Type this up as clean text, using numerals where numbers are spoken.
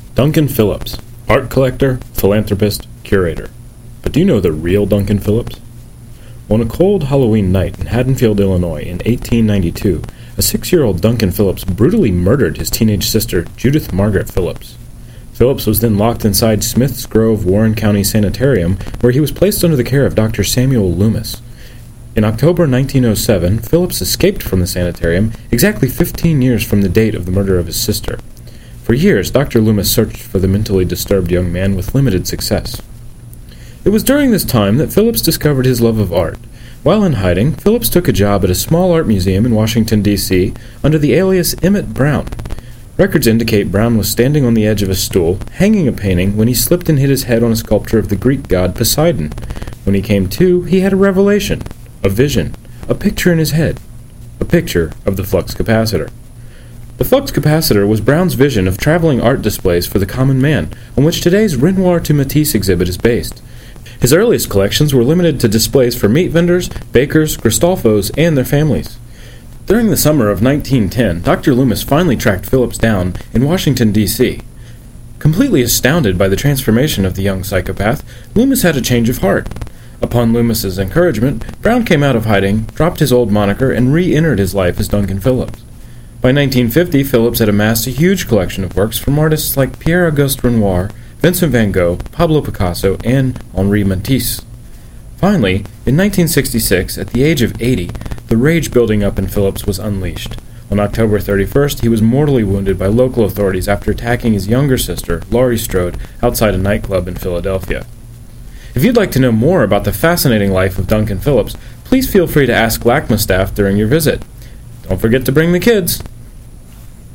Duncan Phillips, art collector, philanthropist, curator. But do you know the real Duncan Phillips? On a cold Halloween night in Haddonfield, Illinois in 1892, a 6-year-old Duncan Phillips brutally murdered his teenage sister, Judith Margaret Phillips. Phillips was then locked inside Smith's Grove, Warren County Sanitarium, where he was placed under the care of Dr. Samuel Loomis. In October 1907, Phillips escaped from the sanitarium exactly 15 years from the date of the murder of his sister. For years, Dr. Loomis searched for the mentally disturbed young man with limited success. It was during this time that Phillips discovered his love of art. While in hiding, Phillips took a job at a small art museum in Washington, D.C., under the alias Emmett Brown. Records indicate Brown was standing on the edge of a stool, hanging a painting, when he slipped and hit his head on a sculpture of the Greek god Poseidon. When he came to, he had a revelation, a vision, a picture in his head, a picture of the flux capacitor. The flux capacitor was Brown's vision of traveling art displays for the common man, on which today's Renoir to Matisse exhibit is based. His earliest collections were limited to displays for meat vendors, bakers, Gristolfos, and their families. During the summer of 1910, Dr. Loomis finally tracked Phillips down in Washington, D.C. Completely astounded by the transformation of the young psychopath, Loomis had a change of heart. Upon Loomis's encouragement, Brown came out of hiding, dropped his old moniker, and re-entered his life as Duncan Phillips. By 1950, Phillips had amassed a huge collection of works from artists like Pierre-Auguste Renoir, Vincent van Gogh, Pablo Picasso, and Henri Matisse. Finally, in 1966, at the age of 80, the rage building up in Phillips was unleashed. On October 31st, he was mortally wounded by local authorities after attacking his younger sister, Laurie Strode, outside a nightclub in Philadelphia. If you'd like to know more about the fascinating life of Duncan Phillips, please feel free to ask LACMA staff during your visit. Don't forget to bring the kids.